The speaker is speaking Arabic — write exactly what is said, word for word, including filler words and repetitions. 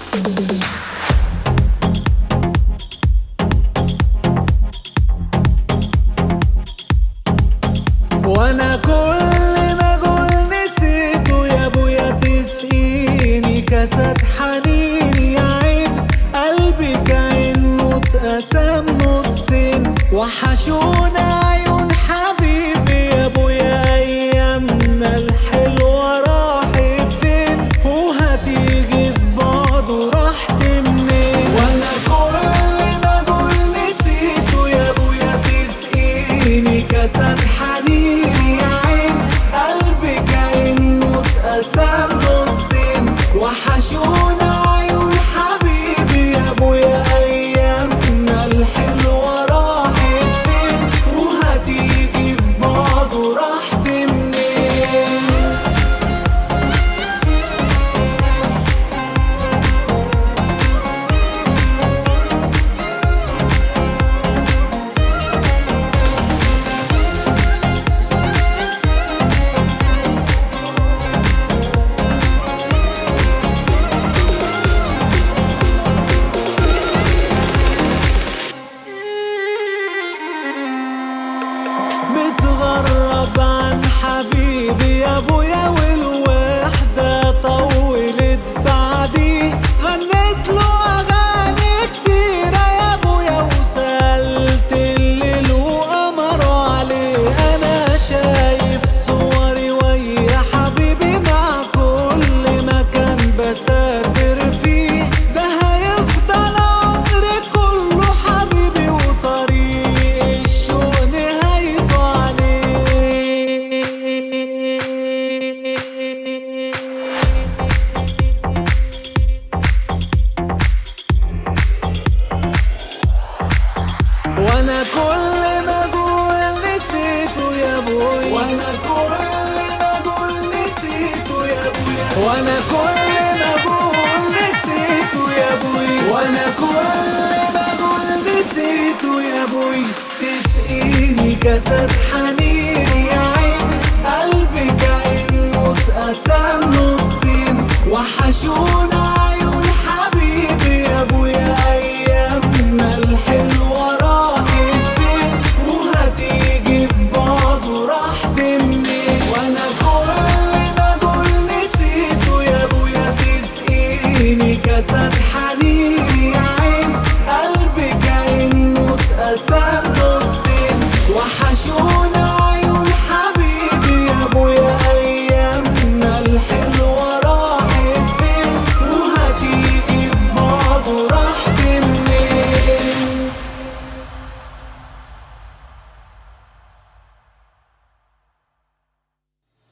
وانا كل ما اقول نسيته يا ابويا تسقيني كاسات حنيني يا عين قلبي كأنه اتقسم نصين. وحشونا عيون حبيبي يا ابويا ايامنا الحلوة راحت فين وهتيجي في بعض ورحت منين. وانا كل ما اقول نسيته يا ابويا تسقيني كاسات حنيني يا عين قلبي كأنه اتقسم نصين. وحشونا عيون حبيبي يا ابويا ايامنا الحلوة راحت فين وهتيجي في بعض ورحت منين. متغرب عن حبيبي يا ابويا والوحدة طولت بعدي. غنيت له اغاني كتيرة يا ابويا وسألت الليل وقمروا عليه. انا شايف صوري ويا حبيبي مع كل مكان بسافر فيه. ده هيفضل عمري كله حبيبي وطريق الشوق نهايته عليه. وانا كل ما اقول نسيته يا ابويا وانا كل ما اقول نسيته يا ابويا وانا كل ما اقول نسيته يا ابويا وانا كل ما اقول نسيته يا ابويا تسقيني كاسات حنيني يا عين قلبي كأنه اتقسم نصين. وحشونا عيون حبيبي يا ابويا ايامنا الحلوة راحت فين وهتيجي في بعض ورحت منين. وانا كل ما اقول نسيته يا ابويا تسقيني كاسات حنيني يا